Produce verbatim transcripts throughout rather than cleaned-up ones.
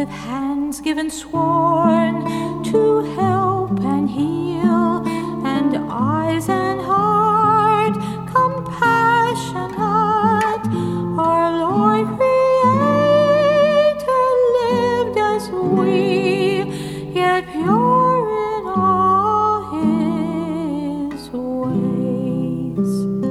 with hands given sworn to help and heal, and eyes and heart compassionate. Our Lord Creator lived as we, yet pure in all His ways.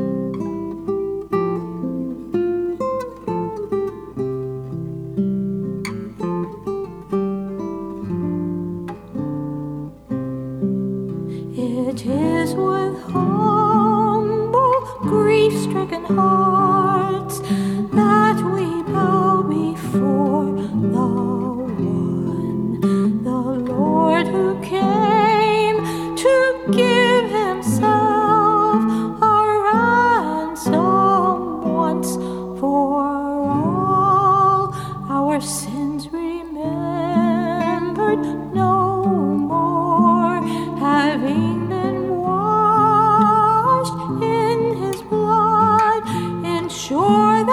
It is with humble, grief-stricken hearts that we bow before the One, the Lord who came to give Himself a ransom once for all. Our sins remembered no more, having been washed in His blood, ensure that